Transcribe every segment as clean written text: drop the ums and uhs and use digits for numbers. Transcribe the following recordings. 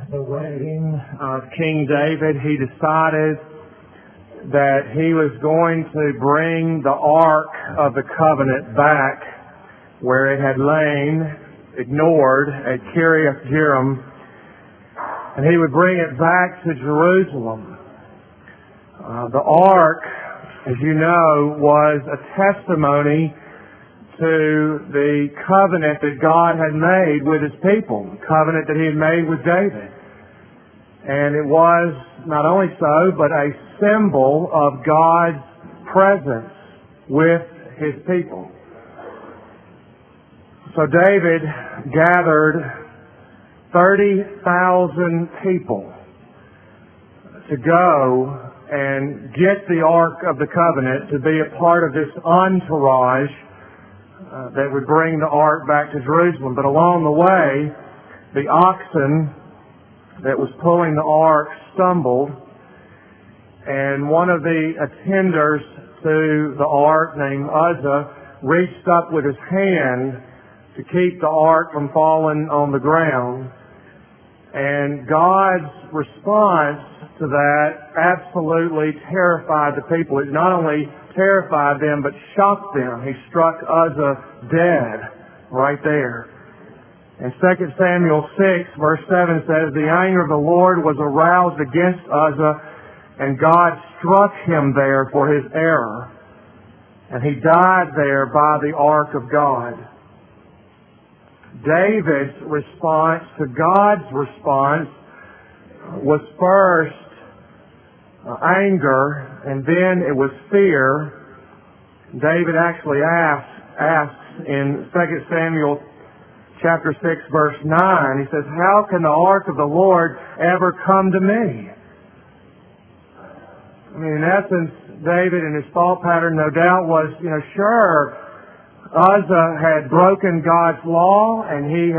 the wedding of King David, he decided that he was going to bring the Ark of the Covenant back where it had lain, ignored, at Kiriath Jearim, and he would bring it back to Jerusalem. The Ark, as you know, was a testimony to the covenant that God had made with His people, the covenant that He had made with David. And it was not only so, but a symbol of God's presence with His people. So David gathered 30,000 people to go and get the Ark of the Covenant to be a part of this entourage that would bring the Ark back to Jerusalem. But along the way, the oxen that was pulling the Ark stumbled, and one of the attenders to the Ark, named Uzzah, reached up with his hand to keep the Ark from falling on the ground. And God's response to that absolutely terrified the people. It not only terrified them, but shocked them. He struck Uzzah dead right there. And 2 Samuel 6, verse 7 says, "The anger of the Lord was aroused against Uzzah, and God struck him there for his error. And he died there by the ark of God." David's response to God's response was first anger, and then it was fear. David actually asks in 2 Samuel chapter 6, verse 9, he says, "How can the ark of the Lord ever come to me?" I mean, in essence, David in his thought pattern no doubt was, sure, Uzzah had broken God's law, and he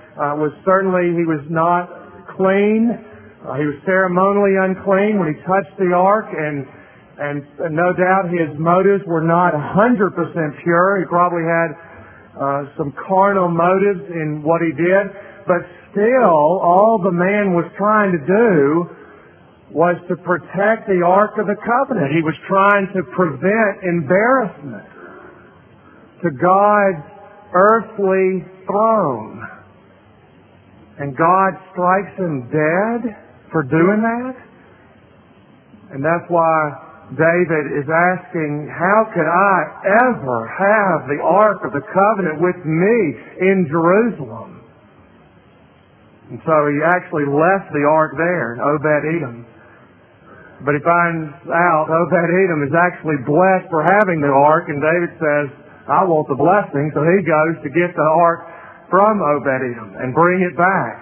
was not clean. He was ceremonially unclean when he touched the ark, and no doubt his motives were not 100% pure. He probably had some carnal motives in what he did, but still, all the man was trying to do was to protect the Ark of the Covenant. He was trying to prevent embarrassment to God's earthly throne. And God strikes him dead for doing that? And that's why David is asking, how could I ever have the Ark of the Covenant with me in Jerusalem? And so he actually left the Ark there in Obed-Edom. But he finds out Obed-Edom is actually blessed for having the Ark, and David says, I want the blessing, so he goes to get the Ark from Obed-Edom and bring it back.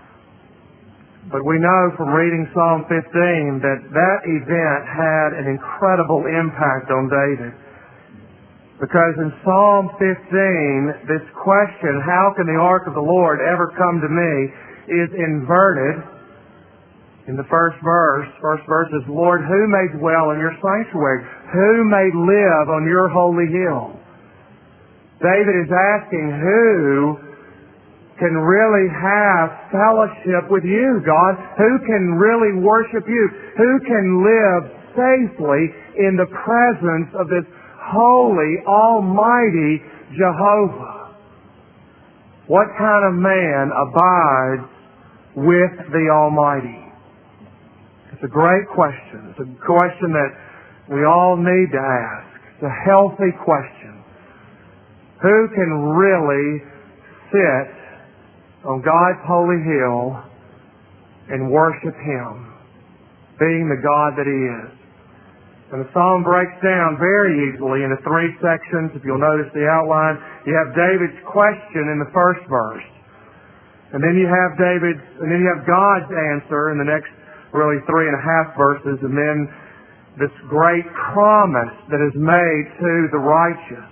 But we know from reading Psalm 15 that event had an incredible impact on David. Because in Psalm 15, this question, how can the Ark of the Lord ever come to me, is inverted in the first verse. First verse is, Lord, who may dwell in your sanctuary? Who may live on your holy hill? David is asking, who can really have fellowship with you, God? Who can really worship you? Who can live safely in the presence of this holy, almighty Jehovah? What kind of man abides with the Almighty? It's a great question. It's a question that we all need to ask. It's a healthy question. Who can really sit on God's holy hill and worship Him, being the God that He is? And the psalm breaks down very easily into three sections. If you'll notice the outline, you have David's question in the first verse. And then you have God's answer in the next really 3.5 verses, and then this great promise that is made to the righteous.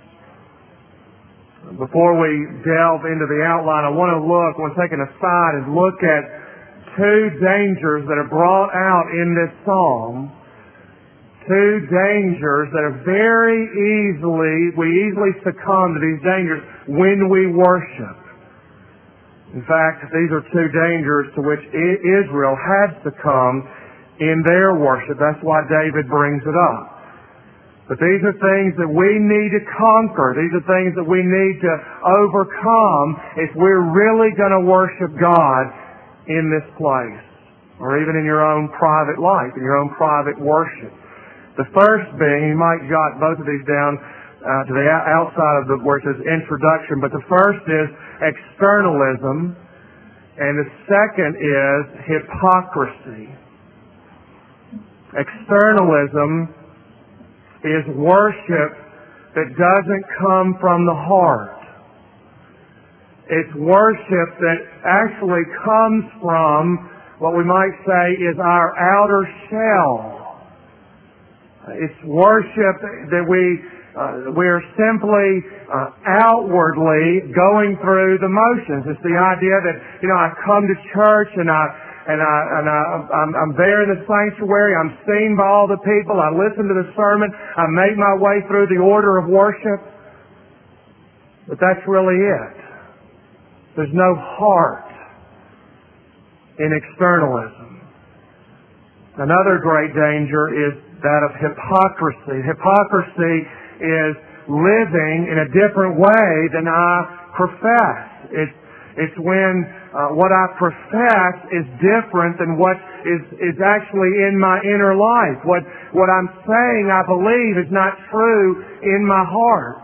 Before we delve into the outline, I want to take an aside and look at two dangers that are brought out in this psalm. Two dangers that are we easily succumb to these dangers when we worship. In fact, these are two dangers to which Israel had succumbed in their worship. That's why David brings it up. But these are things that we need to conquer. These are things that we need to overcome if we're really going to worship God in this place, or even in your own private life, in your own private worship. The first being, you might jot both of these down to the outside of the where it says introduction, but the first is externalism, and the second is hypocrisy. Externalism is worship that doesn't come from the heart. It's worship that actually comes from what we might say is our outer shell. It's worship that we're simply outwardly going through the motions. It's the idea that, I come to church and I'm there in the sanctuary. I'm seen by all the people. I listen to the sermon. I make my way through the order of worship. But that's really it. There's no heart in externalism. Another great danger is that of hypocrisy. Hypocrisy is living in a different way than I profess. It's when what I profess is different than what is actually in my inner life. What I'm saying I believe is not true in my heart.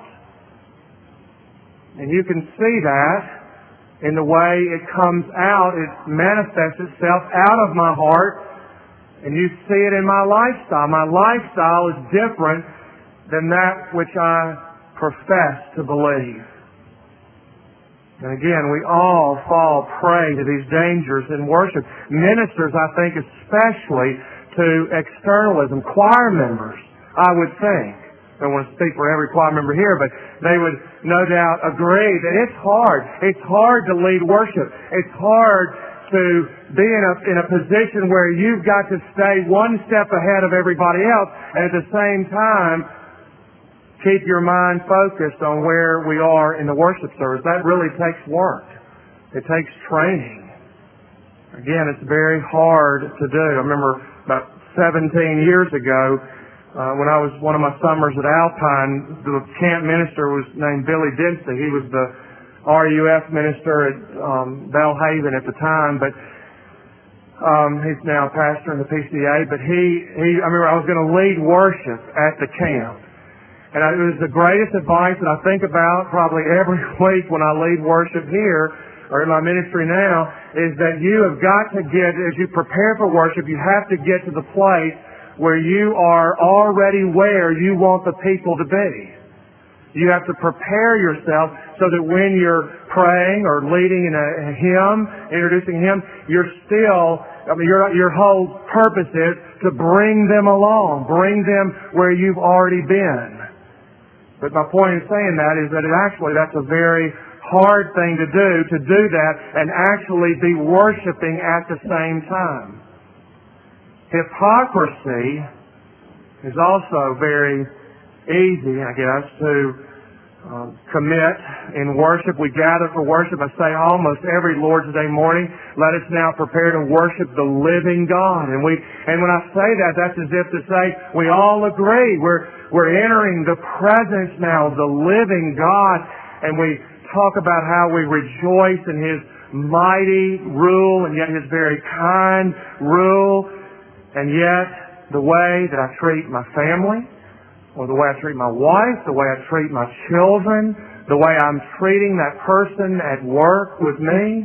And you can see that in the way it comes out. It manifests itself out of my heart, and you see it in my lifestyle. My lifestyle is different than that which I profess to believe. And again, we all fall prey to these dangers in worship. Ministers, I think, especially to externalism. Choir members, I would think. I don't want to speak for every choir member here, but they would no doubt agree that it's hard. It's hard to lead worship. It's hard to be in a position where you've got to stay one step ahead of everybody else, and at the same time keep your mind focused on where we are in the worship service. That really takes work. It takes training. Again, it's very hard to do. I remember about 17 years ago, when I was one of my summers at Alpine, the camp minister was named Billy Dempsey. He was the RUF minister at Belhaven at the time, but he's now a pastor in the PCA. But I remember I was going to lead worship at the camp. And it was the greatest advice that I think about probably every week when I lead worship here or in my ministry now, is that you have got to get, as you prepare for worship, you have to get to the place where you are already where you want the people to be. You have to prepare yourself so that when you're praying or leading in a hymn, introducing a hymn, your whole purpose is to bring them along, bring them where you've already been. But my point in saying that is that that's a very hard thing to do that and actually be worshiping at the same time. Hypocrisy is also very easy, I guess, to commit in worship. We gather for worship. I say almost every Lord's Day morning, let us now prepare to worship the living God. And when I say that, that's as if to say we all agree. We're entering the presence now of the living God, and we talk about how we rejoice in His mighty rule and yet His very kind rule, and yet the way that I treat my family, or the way I treat my wife, the way I treat my children, the way I'm treating that person at work with me,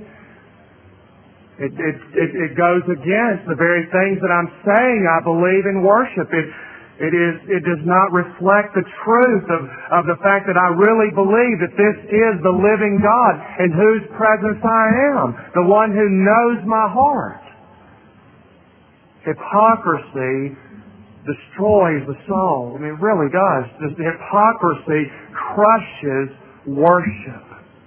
it goes against the very things that I'm saying I believe in worship. It does not reflect the truth of the fact that I really believe that this is the living God in whose presence I am, the one who knows my heart. Hypocrisy destroys the soul. I mean, it really does. The hypocrisy crushes worship.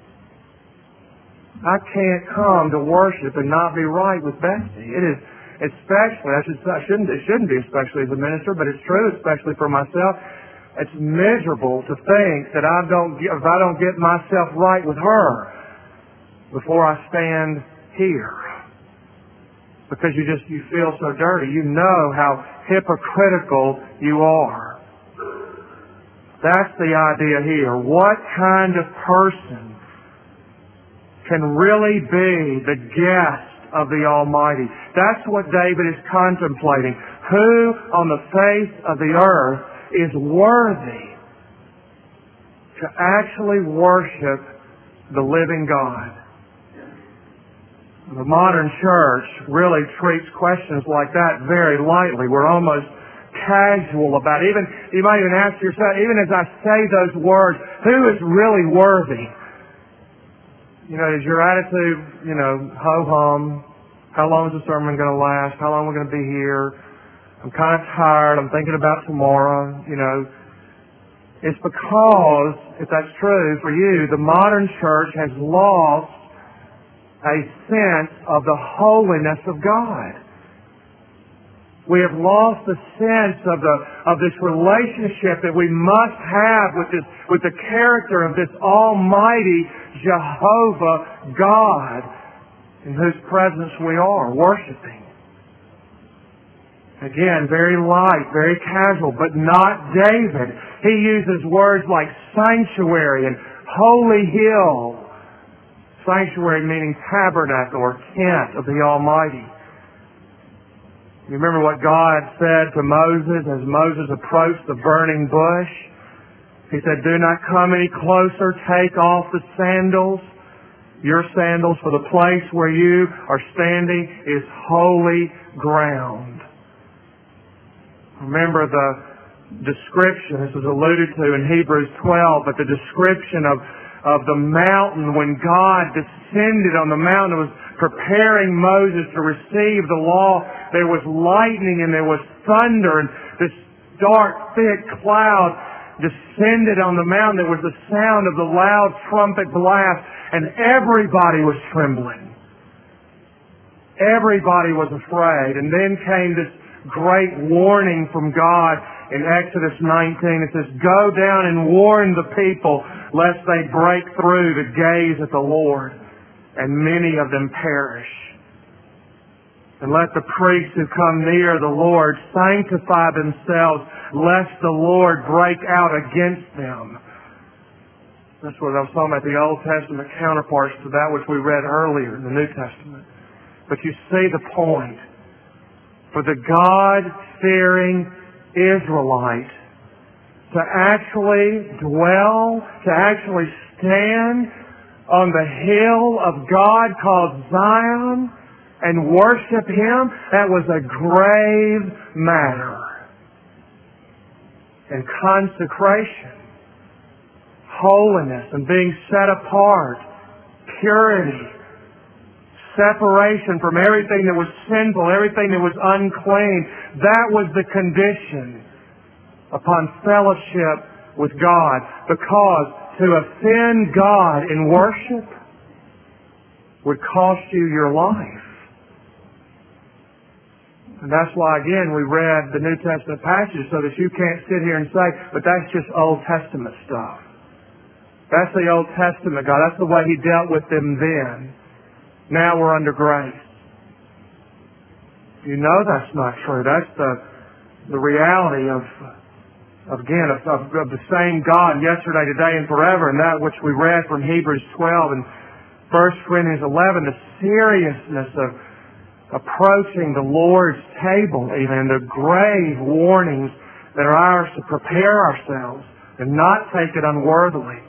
I can't come to worship and not be right with Betsy. It is especially, it shouldn't be especially as a minister, but it's true, especially for myself. It's miserable to think that if I don't get myself right with her, before I stand here. Because you feel so dirty. You know how hypocritical you are. That's the idea here. What kind of person can really be the guest of the Almighty? That's what David is contemplating. Who on the face of the earth is worthy to actually worship the living God? The modern church really treats questions like that very lightly. We're almost casual about it. You might even ask yourself, even as I say those words, who is really worthy? Is your attitude, ho-hum? How long is the sermon going to last? How long are we going to be here? I'm kind of tired. I'm thinking about tomorrow. It's because, if that's true for you, the modern church has lost a sense of the holiness of God. We have lost the sense of this relationship that we must have with the character of this Almighty Jehovah God, in whose presence we are worshiping. Again, very light, very casual, but not David. He uses words like sanctuary and holy hill. Sanctuary meaning tabernacle or tent of the Almighty. You remember what God said to Moses as Moses approached the burning bush? He said, "Do not come any closer. Take off the sandals, your sandals, for the place where you are standing is holy ground." Remember the description, this was alluded to in Hebrews 12, but the description of the mountain when God descended on the mountain and was preparing Moses to receive the law. There was lightning and there was thunder and this dark, thick cloud descended on the mountain. There was the sound of the loud trumpet blast and everybody was trembling. Everybody was afraid. And then came this great warning from God in Exodus 19. It says, "Go down and warn the people lest they break through to gaze at the Lord, and many of them perish. And let the priests who come near the Lord sanctify themselves, lest the Lord break out against them." That's what I was talking about, the Old Testament counterparts to that which we read earlier in the New Testament. But you see the point. For the God-fearing Israelite to actually dwell, to actually stand on the hill of God called Zion and worship Him, that was a grave matter. And consecration, holiness, and being set apart, purity, separation from everything that was sinful, everything that was unclean, that was the condition upon fellowship with God. Because to offend God in worship would cost you your life. And that's why, again, we read the New Testament passages so that you can't sit here and say, but that's just Old Testament stuff. That's the Old Testament God. That's the way He dealt with them then. Now we're under grace. You know that's not true. That's the reality of the same God yesterday, today, and forever, and that which we read from Hebrews 12 and 1 Corinthians 11, the seriousness of approaching the Lord's table, even the grave warnings that are ours to prepare ourselves and not take it unworthily.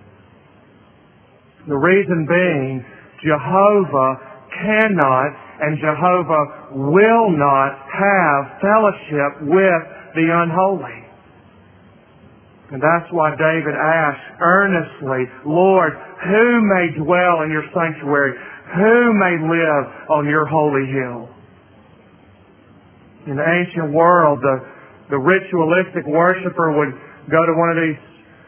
The reason being, Jehovah cannot and Jehovah will not have fellowship with the unholy. And that's why David asked earnestly, "Lord, who may dwell in your sanctuary? Who may live on your holy hill?" In the ancient world, the ritualistic worshiper would go to one of these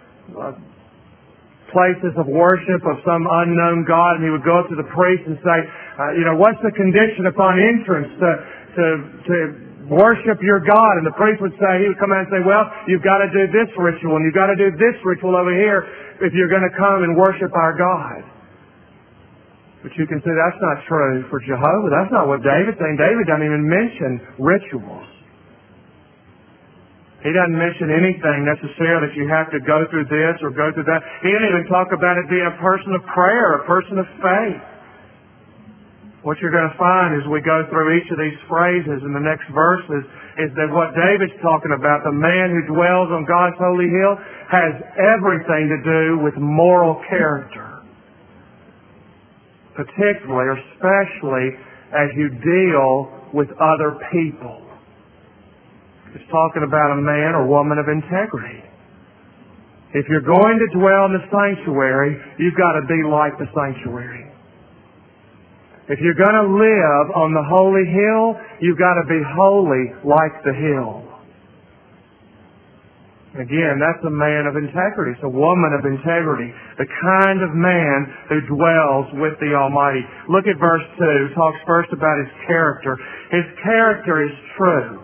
places of worship of some unknown God, and he would go up to the priest and say, "What's the condition upon entrance to worship your God?" And the priest would say, he would come out and say, "Well, you've got to do this ritual, and you've got to do this ritual over here if you're going to come and worship our God." But you can see that's not true for Jehovah. That's not what David's saying. David doesn't even mention rituals. He doesn't mention anything necessarily that you have to go through this or go through that. He didn't even talk about it being a person of prayer, a person of faith. What you're going to find as we go through each of these phrases in the next verses is that what David's talking about, the man who dwells on God's holy hill, has everything to do with moral character. Particularly or especially as you deal with other people. It's talking about a man or woman of integrity. If you're going to dwell in the sanctuary, you've got to be like the sanctuary. If you're going to live on the holy hill, you've got to be holy like the hill. Again, that's a man of integrity. It's a woman of integrity. The kind of man who dwells with the Almighty. Look at verse 2. It talks first about his character. His character is true.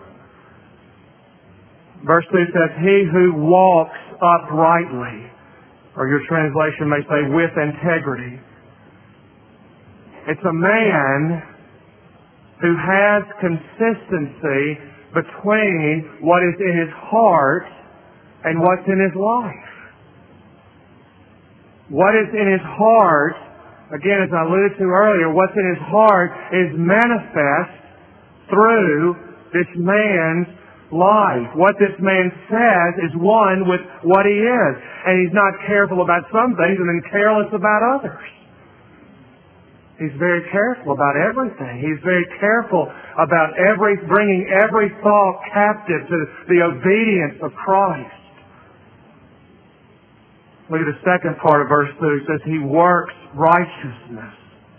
Verse 2 says, he who walks uprightly, or your translation may say with integrity. It's a man who has consistency between what is in his heart and what's in his life. What is in his heart, again, as I alluded to earlier, what's in his heart is manifest through this man's life. What this man says is one with what he is. And he's not careful about some things and then careless about others. He's very careful about everything. He's very careful about bringing every thought captive to the obedience of Christ. Look at the second part of verse 2. It says, he works righteousness.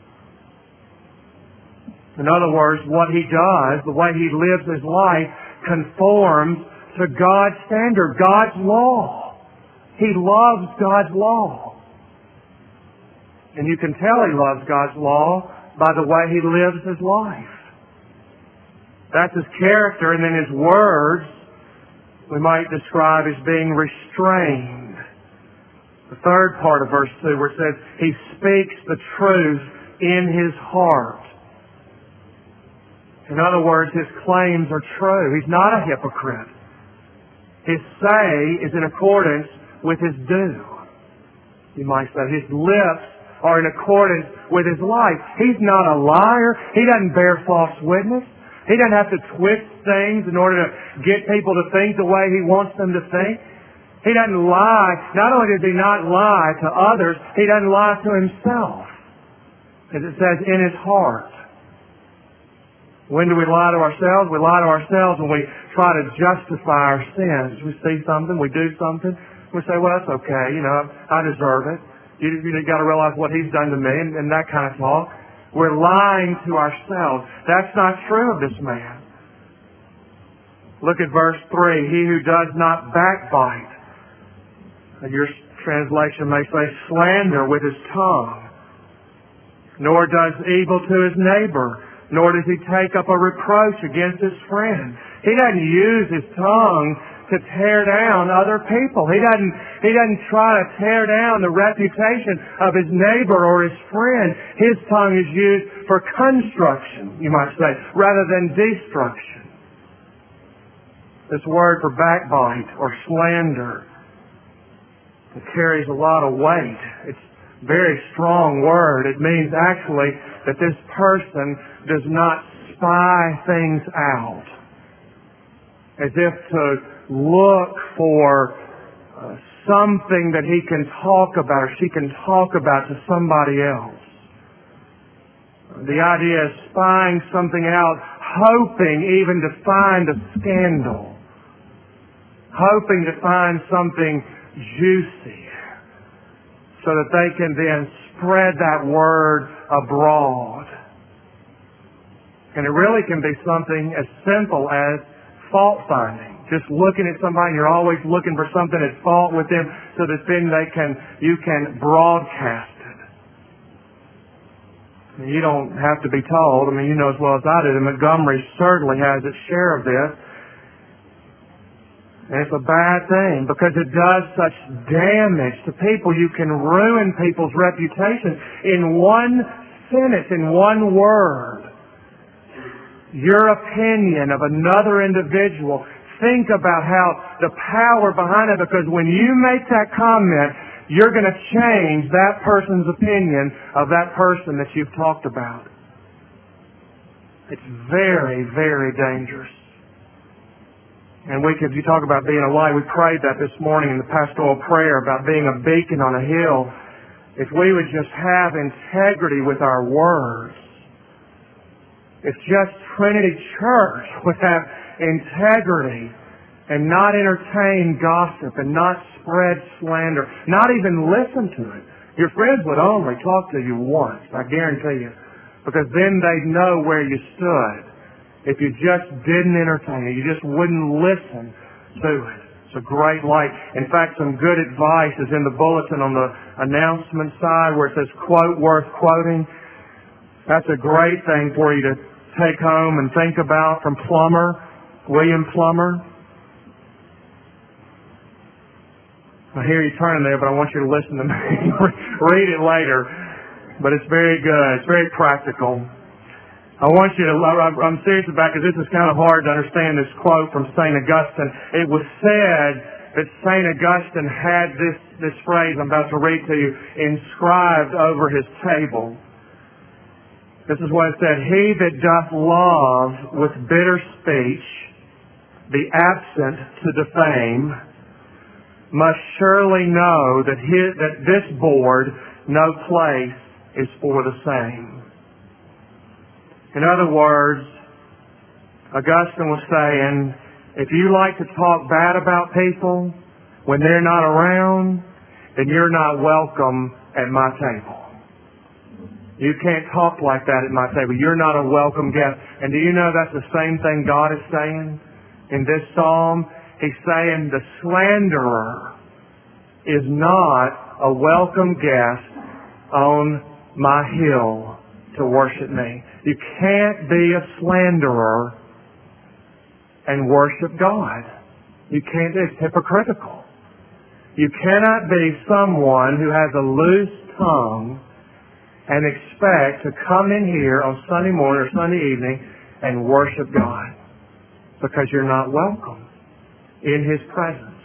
In other words, what he does, the way he lives his life, conforms to God's standard, God's law. He loves God's law. And you can tell he loves God's law by the way he lives his life. That's his character, and then his words we might describe as being restrained. The third part of verse 2 where it says, he speaks the truth in his heart. In other words, his claims are true. He's not a hypocrite. His say is in accordance with his do. You might say his lips are in accordance with his life. He's not a liar. He doesn't bear false witness. He doesn't have to twist things in order to get people to think the way he wants them to think. He doesn't lie. Not only does he not lie to others, he doesn't lie to himself. As it says, in his heart. When do we lie to ourselves? We lie to ourselves when we try to justify our sins. We see something, we do something, we say, well, that's okay, I deserve it. You got to realize what he's done to me and that kind of talk. We're lying to ourselves. That's not true of this man. Look at verse 3. He who does not backbite. Your translation may say slander with his tongue. Nor does evil to his neighbor. Nor does he take up a reproach against his friend. He doesn't use his tongue to tear down other people. He doesn't try to tear down the reputation of his neighbor or his friend. His tongue is used for construction, you might say, rather than destruction. This word for backbite or slander, it carries a lot of weight. It's a very strong word. It means actually that this person does not spy things out as if to look for something that he can talk about or she can talk about to somebody else. The idea is spying something out, hoping even to find a scandal, hoping to find something juicy so that they can then spread that word abroad. And it really can be something as simple as fault finding. Just looking at somebody, you're always looking for something at fault with them so that then you can broadcast it. And you don't have to be told. You know as well as I do that Montgomery certainly has its share of this. And it's a bad thing because it does such damage to people. You can ruin people's reputation in one sentence, in one word, your opinion of another individual, think about how the power behind it, because when you make that comment, you're going to change that person's opinion of that person that you've talked about. It's very, very dangerous. And if you talk about being a light, we prayed that this morning in the pastoral prayer about being a beacon on a hill. If we would just have integrity with our words, if just Trinity Church would have integrity and not entertain gossip and not spread slander, not even listen to it. Your friends would only talk to you once, I guarantee you, because then they'd know where you stood. If you just didn't entertain it, you just wouldn't listen to it. It's a great light. In fact, some good advice is in the bulletin on the announcement side where it says, quote, worth quoting. That's a great thing for you to take home and think about from William Plummer. I hear you turning there, but I want you to listen to me. Read it later. But it's very good. It's very practical. I'm serious about it because this is kind of hard to understand, this quote from St. Augustine. It was said that St. Augustine had this phrase I'm about to read to you inscribed over his table. This is what it said: he that doth love with bitter speech, be absent to defame, must surely know that this board no place is for the same. In other words, Augustine was saying, if you like to talk bad about people when they're not around, then you're not welcome at my table. You can't talk like that at my table. You're not a welcome guest. And do you know that's the same thing God is saying in this psalm? He's saying the slanderer is not a welcome guest on my hill to worship me. You can't be a slanderer and worship God. You can't. It's hypocritical. You cannot be someone who has a loose tongue and expect to come in here on Sunday morning or Sunday evening and worship God, because you're not welcome in His presence.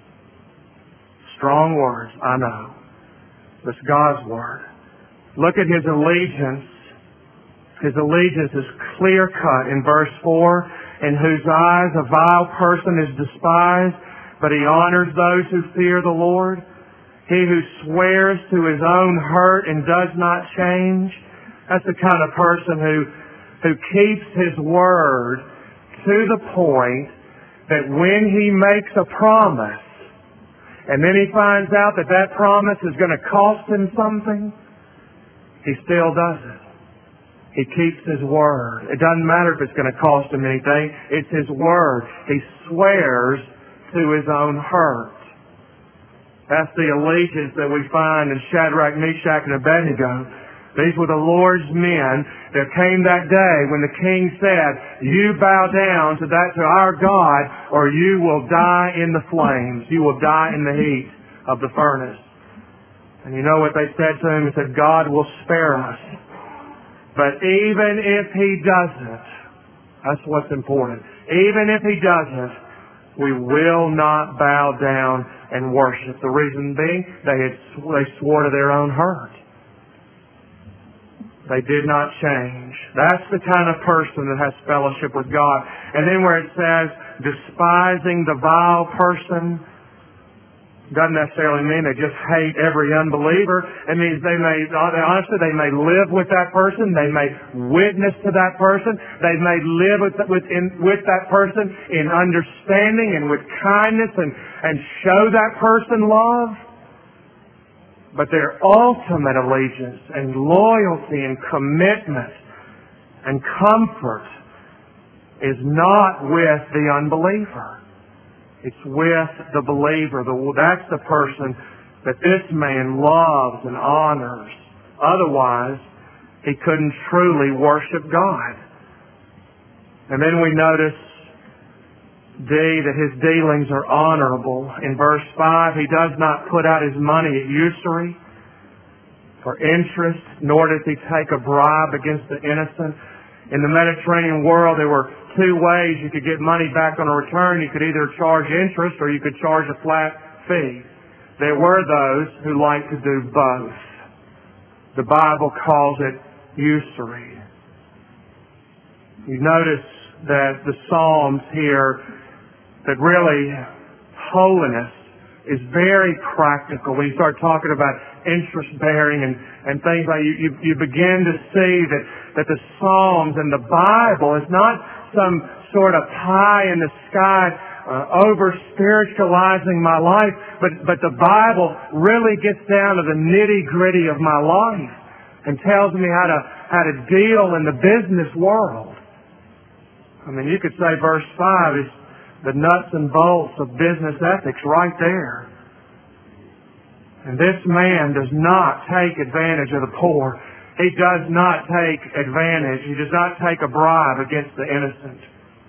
Strong words, I know. It's God's Word. Look at His allegiance. His allegiance is clear-cut in verse 4, in whose eyes a vile person is despised, but he honors those who fear the Lord. He who swears to his own hurt and does not change. That's the kind of person who keeps his word to the point that when he makes a promise, and then he finds out that that promise is going to cost him something, he still does it. He keeps his word. It doesn't matter if it's going to cost him anything. It's his word. He swears to his own hurt. That's the allegiance that we find in Shadrach, Meshach, and Abednego. These were the Lord's men. There came that day when the king said, you bow down to our God, or you will die in the flames. You will die in the heat of the furnace. And you know what they said to him? They said, God will spare us. But even if He doesn't, that's what's important. Even if He doesn't, we will not bow down and worship. The reason being, they swore to their own hurt. They did not change. That's the kind of person that has fellowship with God. And then where it says, despising the vile person, doesn't necessarily mean they just hate every unbeliever. It means they may live with that person. They may witness to that person. They may live with that person in understanding and with kindness and show that person love. But their ultimate allegiance and loyalty and commitment and comfort is not with the unbeliever. It's with the believer. That's the person that this man loves and honors. Otherwise, he couldn't truly worship God. And then we notice, D, that his dealings are honorable. In verse 5, he does not put out his money at usury. for interest, nor does he take a bribe against the innocent. In the Mediterranean world, there were two ways you could get money back on a return. You could either charge interest or you could charge a flat fee. There were those who liked to do both. The Bible calls it usury. You notice that the Psalms here, that really holiness is very practical. When you start talking about interest bearing and things like you begin to see that the Psalms and the Bible is not some sort of pie in the sky over spiritualizing my life, but the Bible really gets down to the nitty gritty of my life and tells me how to deal in the business world. I mean, you could say verse 5 is the nuts and bolts of business ethics right there. And this man does not take advantage of the poor. He does not take advantage. He does not take a bribe against the innocent.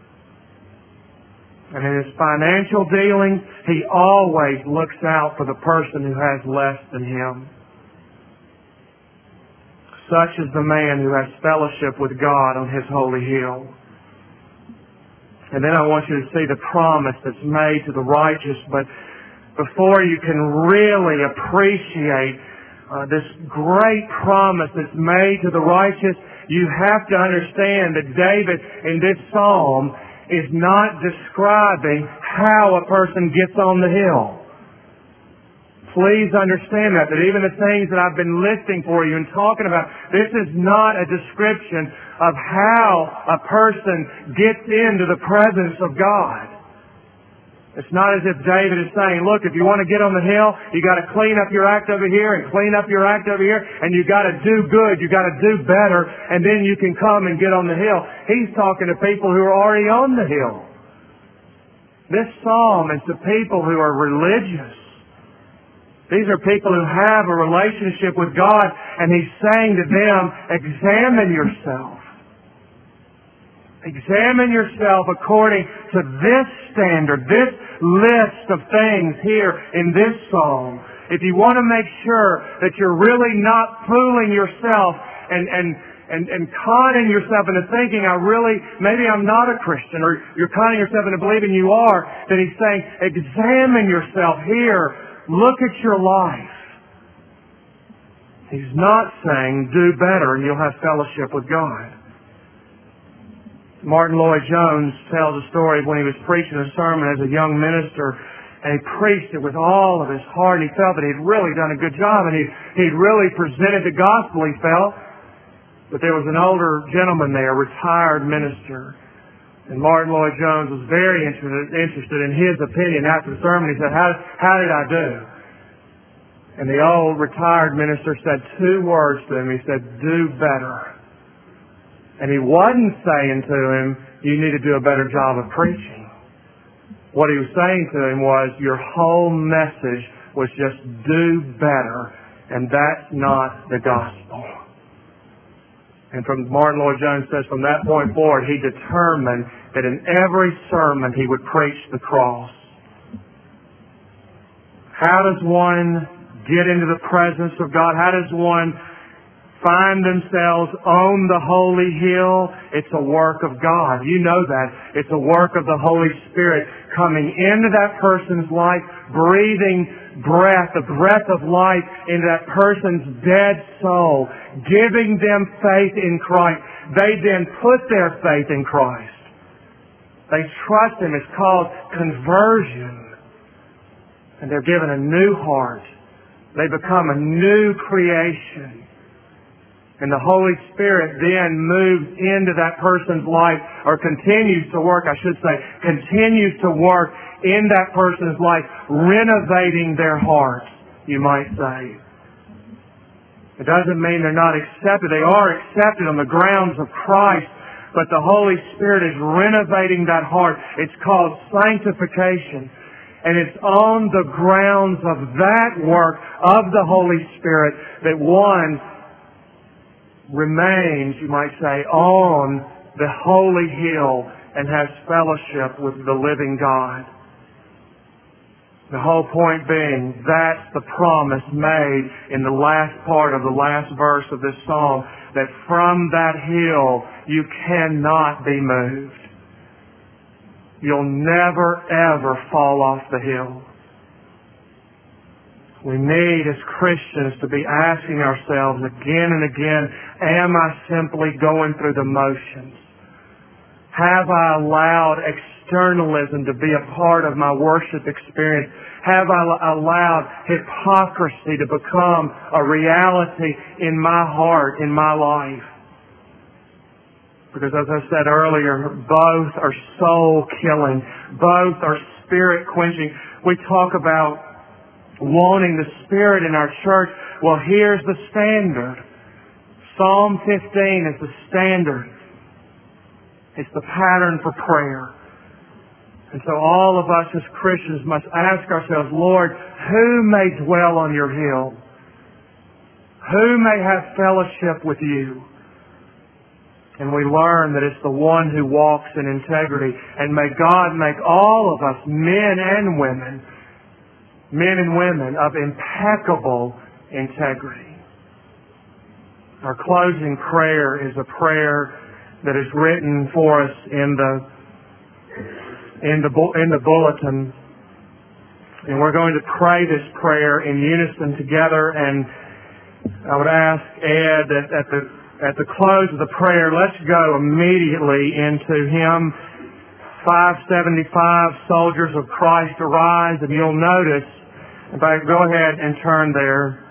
And in his financial dealings, he always looks out for the person who has less than him. Such is the man who has fellowship with God on his holy hill. And then I want you to see the promise that's made to the righteous. But before you can really appreciate this great promise that's made to the righteous, you have to understand that David in this psalm is not describing how a person gets on the hill. Please understand that even the things that I've been listing for you and talking about, this is not a description of how a person gets into the presence of God. It's not as if David is saying, look, if you want to get on the hill, you got to clean up your act over here and clean up your act over here, and you got to do good, you got to do better, and then you can come and get on the hill. He's talking to people who are already on the hill. This psalm is to people who are religious. These are people who have a relationship with God, and he's saying to them, examine yourself. Examine yourself according to this standard, this list of things here in this psalm. If you want to make sure that you're really not fooling yourself and conning yourself into thinking, maybe I'm not a Christian, or you're conning yourself into believing you are, then he's saying, examine yourself here. Look at your life. He's not saying, do better and you'll have fellowship with God. Martin Lloyd-Jones tells a story of when he was preaching a sermon as a young minister, and he preached it with all of his heart, and he felt that he'd really done a good job, and he'd really presented the gospel, he felt. But there was an older gentleman there, a retired minister, and Martin Lloyd-Jones was very interested in his opinion after the sermon. He said, how did I do? And the old retired minister said two words to him. He said, do better. And he wasn't saying to him, you need to do a better job of preaching. What he was saying to him was, your whole message was just do better, and that's not the gospel. And from Martin Lloyd-Jones says, from that point forward, he determined that in every sermon he would preach the cross. How does one get into the presence of God? How does one find themselves on the holy hill? It's a work of God. You know that. It's a work of the Holy Spirit coming into that person's life, breathing breath, the breath of life into that person's dead soul, giving them faith in Christ. They then put their faith in Christ. They trust Him. It's called conversion. And they're given a new heart. They become a new creation. And the Holy Spirit then moves into that person's life, or continues to work, continues to work in that person's life, renovating their hearts, you might say. It doesn't mean they're not accepted. They are accepted on the grounds of Christ, but the Holy Spirit is renovating that heart. It's called sanctification. And it's on the grounds of that work of the Holy Spirit that one remains, you might say, on the holy hill and has fellowship with the living God. The whole point being, that's the promise made in the last part of the last verse of this psalm, that from that hill you cannot be moved. You'll never, ever fall off the hill. We need, as Christians, to be asking ourselves again and again, am I simply going through the motions? Have I allowed externalism to be a part of my worship experience? Have I allowed hypocrisy to become a reality in my heart, in my life? Because as I said earlier, both are soul killing. Both are spirit quenching. We talk about wanting the Spirit in our church. Well, here's the standard. Psalm 15 is the standard. It's the pattern for prayer. And so all of us as Christians must ask ourselves, Lord, who may dwell on your hill? Who may have fellowship with you? And we learn that it's the one who walks in integrity. And may God make all of us, men and women of impeccable integrity. Our closing prayer is a prayer that is written for us in the bulletin. And we're going to pray this prayer in unison together. And I would ask Ed that at the close of the prayer, let's go immediately into hymn 575, Soldiers of Christ Arise. And you'll notice, if I go ahead and turn there,